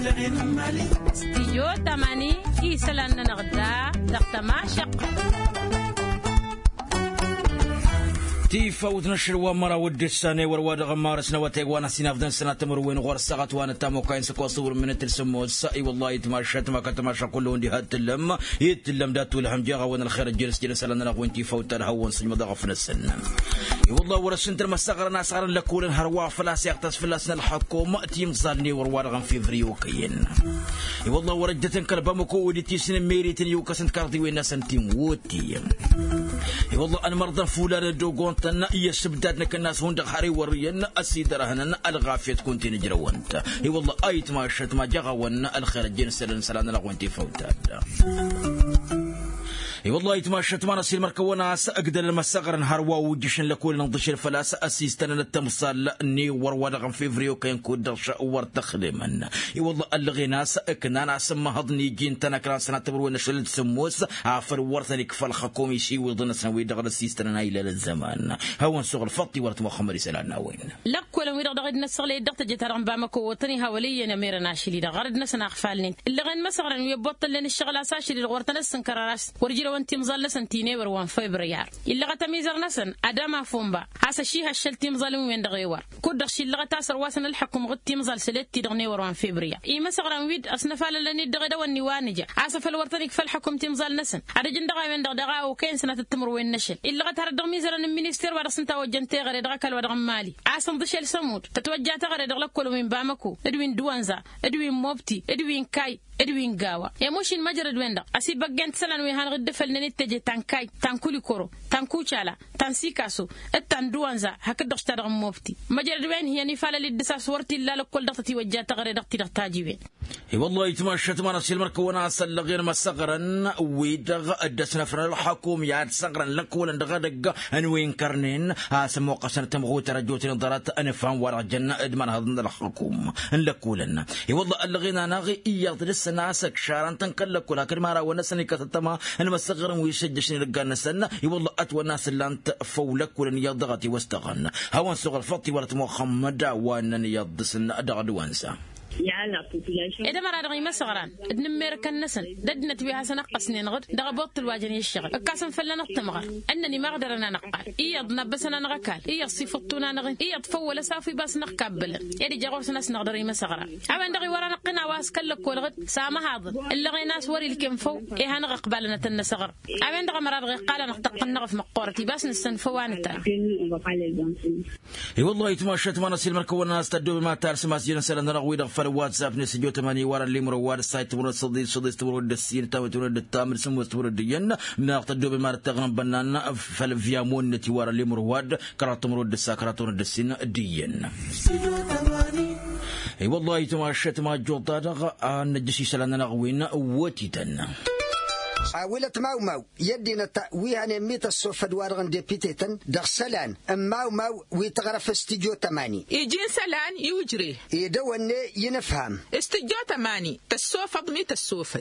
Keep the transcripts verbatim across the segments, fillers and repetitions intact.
استيو تماني إيسلان نغدا دقتما شق تيفوت نشر ومرا ود السنة ورواد غمار سنوات وانا سنافدن سنة تمروين غور الساعات وانا تامو كاين سكوا صور من التلسمو السائي والله يتماشى ما كتماشى كله دي هاتلم يتلم داتو لهم جاغا وانا الخير الجلس جلس لنا نغوين تيفوت الهون سنما ضغفنا السنة والله ورسنت المساغر ناس غير لكولن هروا فلاس يقتص فلاسنا الحكومة تيم صارني ورواد غم في فريو كاين والله ورجتن كربامكو وديتي سن ميريتن يوكسنت كاردي وين سنتيم ووتي والله انا مرضى فولان دوغون تنا يسبداتنا كناس هون دخاري ورينا اسيدرهنا الغافيه تكون تنجرا وانت اي والله ايت ما شت ما جغا ونا الخير الجنس سلام لنا وانت فوتات اي والله يتماشى ما نصير مركونا اقدر المسغر نهار وجشن لكل نضش الفلاس اسيستنا التمصال ني ورود غن فيفريو كان كود شاور تخدمن اي والله الغناس كنا ناس ما هضني جين تنا كران سنه تبرو نشل سموس عفر ورثني كفل حكومي شي وضن سنوي دغ اسيستنا الى الزمان هون سوق فطي ورت محمد سلانا وين لك ولا وير دغ نسغلي دغ جترم بامكو وطني هوليه نمير ناشلي دغ غرد نسنا اغفالني اللي غن مسغر يبطل لنا الشغل اساشي للغورتنا سنكراس ورجي وانتي مظل سنتيني وروان فبراير اللي غتميزر نسن ادما فومبا حاسه شي هالشلتي مظل وين دغيور كود شي اللي غتاسر واسن الحكم غتي مظل سلتي دغني وروان فبراير اي مسغران ويد اسنفال لني دغ دواني وانجا اسف الورتني كفل حكم تمظل نسن ادي جندغا وين دغ وكاين سنه التمر وين نشل اللي غتهر دغ ميزر المينستير ورسنتا وجنتي غير دغ كل ودغ مالي اسن دشل سمود تتوجا تغير دغ كل من بامكو ادوين دوانزا ادوين موبتي ادوين كاي ادوين غاوا يا موشين مجرد وين دغ اسي بغنت سلان وي هان غدفل نتجي تانكاي تانكولي كورو تانكوشالا تانسيكاسو التاندوانزا هكذا اشتغل موفتي مجرد وين هي نفاله للدسا صورتي لا لكل دقتي وجا تغري دقتي دقتاجي وين اي والله يتمشى تمر سيل مركونا سل غير مسغرن ويدغ ادسنا فر الحكوم يا صغرن لكول دغ دغ ان وين كرنين اسمو قسن تمغو ترجوت نظرات انا فهم ورا جنه ادمن هذن الحكوم لكولنا اي والله الغينا ناغي يضرس ناسك شارن تنكلكولا كرمارا ونسني كتتما ان مسغرن ويشجشني لقانا سنة والله أتوى الناس اللي أنت فولك ولن يضغطي واستغن هون صغر فطي ورت محمد وأنن يضسن أدغد وانسى إذا ما رأي مسغران نمير كنسن ددنا تبيها سنقص نغد دغ بوط الواجن يشتغل كاسم فلنا التمغر أنني ما أقدر أنا نقال إيه ضنبسنا نغكال إيه صفتنا نغن إيه تفول سافي بس نقبل يدي جغوس ناس نقدر مسغران أبن دغي ورا نقنا واسكلك والغد سامة هذا اللي غي ناس وري الكم فو إيه هنقبلنا تنسغر أبن دغ مراد غي قال نقطق النغف مقورتي بس نستنفوان ترى إيه والله يتماشى ما نسيل مركونا ناس تدوب ما تارس مسجد سلنا نغوي دغ واتساب نسجو تماني ورا اللي مرواد السايت تمر صدي صدي تمر الدسير تاو تمر التامر سمو تمر الدين ناقتدو بما تغنم بنانا فالفيامون نتي ورا اللي مرواد كرات تمر الدسا كرات تمر الدسين الدين اي والله يتماشى ما جوطا دغ نجسي سلنا نغوينا وتيتن عاولة ماو ماو يدينا تأوي أنا ميت الصوف دوارغن ديبيتيتن دغسلان ماو ماو ويتغرف استجو تماني يجين سلان يوجري يدوني ينفهم استجو تماني تسوف ميت الصوف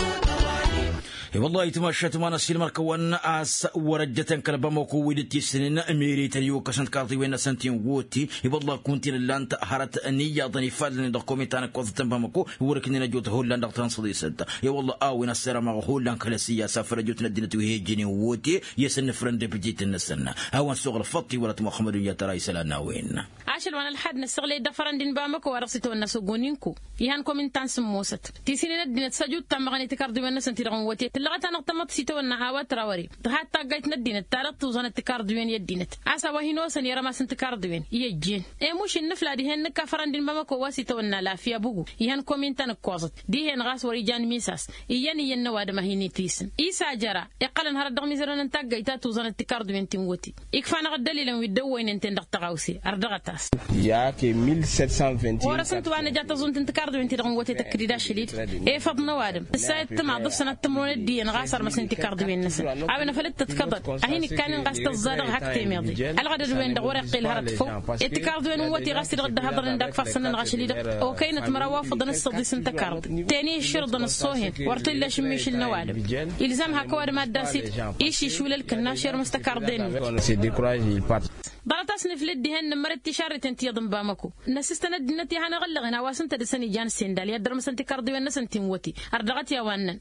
والله يتمشى تمانا سيل مركوان اس ورجتن كلبمكو ودتي سنين اميري تريو كسنت كارتي وين سنتين ووتي والله كنت لانت هرت اني ضني فادني دوكومنتان كوزتن بمكو وركني نجوت هولاند ترانسلي سد يا والله اوين السر ما هولاند كلاسيا سافر جوت ندنت وهيجني ووتي يسن فرند بجيت النسنا هو سوغل فطي ولت محمد يا ترى سلانا وين عاشل وانا الحد نسغلي دفرندين بامكو ورصيتو الناس غونينكو يهان كومنتان سموست تيسيني ندنت سجود تمغني تكاردي وين سنتي ووتي لغتا نقطمت سيتو النهاوات تراوري حتى قايت ندين التالت توزن التكاردوين يدينت اسا وهينو سن يرما سن تكاردوين يجين اي موش النفلا دي هن كفرندين بمكو واسيتو النا لافيا بوغو يهان كومنتان كوزت دي هن غاس وريجان ميساس يين ين واد ما هيني تيسن ايسا جرا يقلن هر دغ ميزرن انت قايتا توزن التكاردوين تيموتي يكفانا غدليل ويدوين انت ندق تغاوسي اردغتاس ياكي mille sept cent vingt et un ورسنت وانا جات زون تكاردوين تي دغوتي تكريدا شليت اي فضنا وادم السايت تما ضف سنه تمرون دي غاسر مثلا تكارد وين نسن أنا فلت تتكبر أهيني كان غاست الزادق هكتي ماضي الغد وين دورق الهرت فوق التكارد وين وتي غاست الغد هضر عندك فرسنا غاشلي دق أو كينت مروافض نص دي سنت كارد تاني الشرط نصوهن ورتل شميش النوادم يلزمها كواد ما داسيت إيش يشول الكناشير مستكاردين ضرت أصنف لدي هن مرت شارة أنت يضم بامكو نسستنا دنتي هنا غلغنا واسنت دسني جان سندال يدرم سنتي كاردي والنسنتي موتي أردغت يا وانن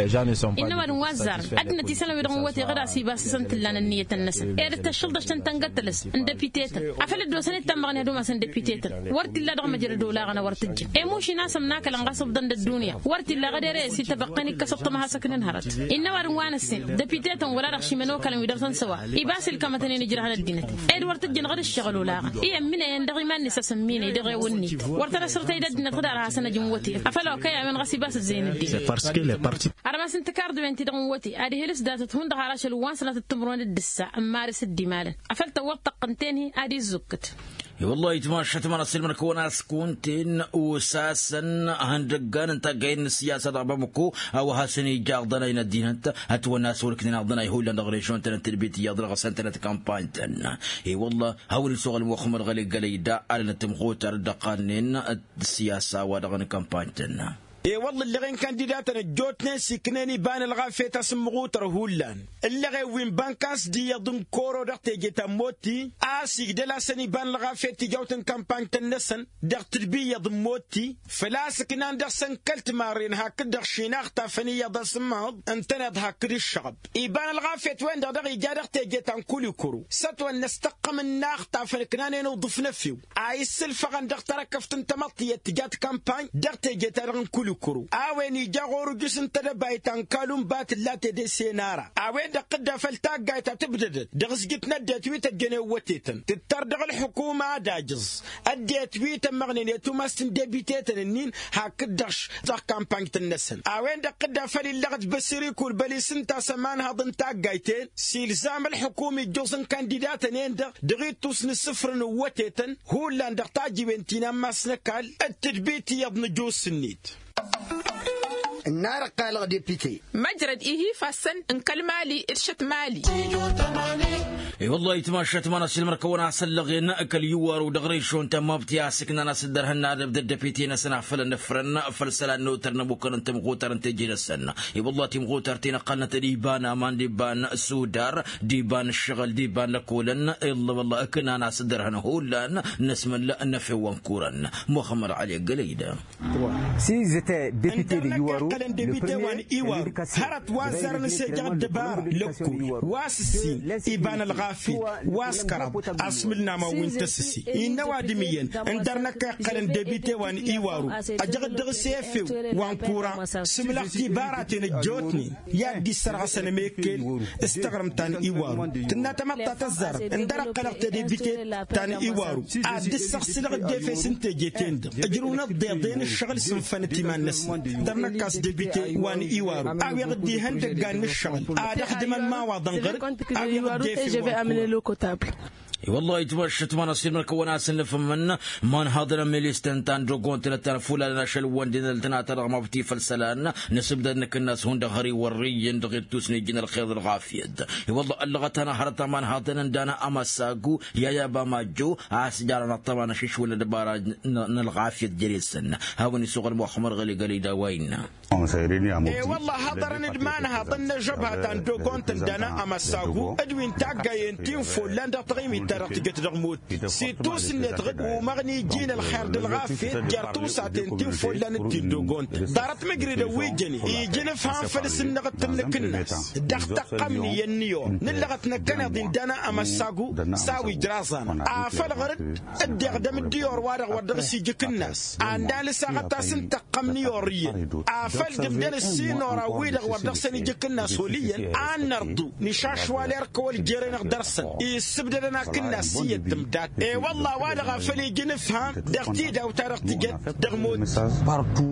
إنما نوزر أدنى تسلم يرغوتي غدا سيباس سنت لنا النية الناس إيرت الشلدش تنتنقتلس عند بيتيتر أفل دوسني تمغني دوما سند بيتيتر ورت الله رغم جرى دولا غنا ورت الجن إيموشي ناس مناك لنقصب ضد الدنيا ورت الله غدا رئيسي تبقني كسبت ما سكن انهرت إنما روان السن دبيتيتر ولا رخشي منو كلام يدرسن سوا يباس الكما تاني نجرى على الدينة إير ورت الجن غدا الشغل ولا إيه من يندغي ما الناس سمينه يدغي وني ورت رسرت يد الدين غدا راها سنة جموتي أفلو كيا من غسي باس الزين الدين أرمس أنت كارد بنتي دعوتي هذه هلس دات تهون دخلاش الوان سنة التمرون الدسة مارس الدمال أفلت وقت قنتيني هذه الزكت والله يتماشى تمر السلم كونا سكونتين وساسا هندقان انت جاين السياسة ضربمكو او هاسني جاغدنا يندين انت هتو الناس ولكن نغدنا يهول لنغريشون تن تربيتي يضرغ سنتنا كامباين تن اي والله هاول السوق المخمر غلي قليدا على نتمخوتر دقانين السياسة ودغن كامباين تن اي والله اللي غين كانديداتنا جوتنا سكناني بان الغافية تسمغو ترهولان اللي غي وين بانكاس دي يضم كورو دقت جيتا موتي اسيك دلا سني بان الغافية تجاوتن كامبان تنسن دق تربي يضم موتي فلا سكنان دقسن كلت مارين هاك دق شيناخ تافني يضا سمهض انتنا هاك الشغب اي بان الغافية وين دق دقي جا دقت جيتا كولي كورو ستوى نستقم الناخ تافن كنانين وضفنا فيو اي السلفة غن دق تركفت انتمطية تجات كامبان دقت جيتا رغن كولي كورو اويني جاغورو جسن تدبايتان كالوم بات اللاتي دي سينارا اوين دا قد فلتاق قايتا تبدد دغس جت ندى تويتا جنوتيتن تتردغ الحكومة داجز ادي تويتا مغنينيتو ماستن ديبيتيتن النين هاكدش زاق كامبانك تنسن اوين دا قد فلي اللغت بسيريكو البلي سنتا سمان هاضن تاق قايتين سيلزام الحكومي جوزن كانديداتن يندا دغيتو سن السفر نوتيتن هو اللان دغتاجي بنتينا ماسنكال التدبيتي يضن جوز سنيت النار قال ديبيتي مجرد إيه فاسن إن كلمالي إرشت مالي اي والله يتماشى تمانا سلمر كونا سلغي ناكل يوار ودغريشون تما بتياسكنا ناس درهنا بدل دبيتينا سنا فل نفرن فلسلا نوتر نبوكر انت مغوتر انت جينا السنه اي والله تي مغوتر تينا قلنا ديبان امان ديبان سودار ديبان الشغل ديبان لكولن الا والله كنا ناس درهنا هولان نسمن لا نفي وانكورن مخمر علي قليده سي زيتي ديبيتي دي يوارو قلن ديبيتي وان ايوار هرت وازر نسجع الدبار لكو واسسي ايبان الغافي واسكرب اسملنا ما وينتسسي إن وادميا اندرنا قلن ديبيتي وان ايوارو اجغد دغسيفي وان كورا سملختي باراتين جوتني يا دي سرغسن ميكل استغرم تان ايوارو تنا تمطا تزر اندر قلقت ديبيتي تان ايوارو اد السخسلغ ديفي سنتي جيتين اجرونا ضيضين الشغل سنفنتي ما الناس درنا كاس ديبيتي وان ايوارو او يغدي هندق قال الشغل اد خدم ما واضن غير او يغدي والله يتمشى تمانا سير مركونا سنف من من هذا ميليستن تان دروغون تلتان فولا لنا شلوان دين التنا ترى ما بتي فلسلان نسب دنك الناس هون دغري وري دغير توسني جن الخير الغافيد والله اللغتنا هرتا من هذا دانا امساغو يا يا باماجو اسجارنا طبعا شيش ولا دبارا الغافيد جريسن هاوني صغر محمر غلي قلي داوينا اي والله هضر ندمانها ضن جبهه تان دروغون دانا امساغو ادوين تاغاين تيم فولان دغيمي ترى تجت رغموت سي توس نتغد ومغني جينا الخير دلغافي جرتو ساعتين تيم فلان تيدوغون دارت مقريده ويجني يجينا فهم فلس نغت الناس دخت قمني النيو نلغت نكنا دين دانا اما ساغو ساوي دراسان افل غرد ادي قدام الديور وارغ ودغسي جك الناس عندنا ساعه سنت قمني يوري افل دبدل السينورا ويدغ ودغسني جك الناس وليا ان نرضو نشاش واليرك والجيرين درسن يسبدلنا كنا سيد دمدات اي والله وانا غافلي جنفهم دغتيدا وتارق تجد دغمود بارتو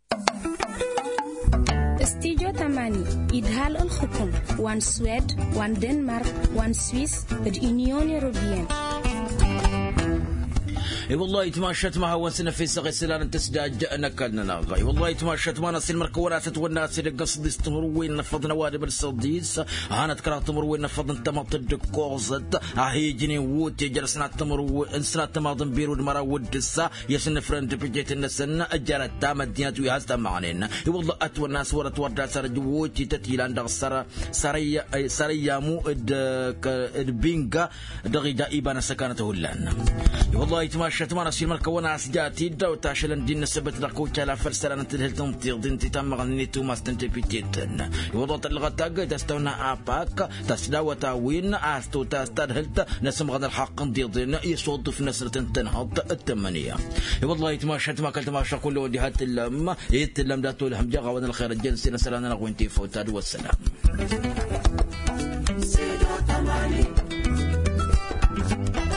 استيجو تماني إدهال الحكم وان سويد وان دنمارك وان سويس اليونيون يوروبيان اي والله يتماشت ما هو سنة في سغي سلان تسداج نكلنا ناغي والله يتماشت ما نصير مركونات والناس قصدي استمر وين نفض نوادب الصديس هانت كرات تمر وين نفض انت ما تدك كوزت هي جني ووت جلسنا تمر وانسنا تماضن بيرو المرا ودسا يسن فرند بجيت النسن اجرت تام الديات ويهاز معنا والله اتو الناس ورت ورد سر جوتي تتيلان دغ سر سريا سريا مو البينغا دغي دائبا سكانته لنا والله يتماشت ما نصير مركونا اسجاتي دو تاشلن دين سبت لكو تلا فرسلان تلهلتم تيضين تتم غنيتو ما استنتبيتن والله تلغتاق تستونا اباك تسداو تاوين استو تستدهلت نسم غن الحق ديضين يصوت في نسرة تنهض الثمانية والله يتماشت ما كنت ماشى كل ودي هات اللم يتلم داتو لهم جغا ون الخير الجنسي نسلان نغوينتي فوتاد والسلام سيدو تماني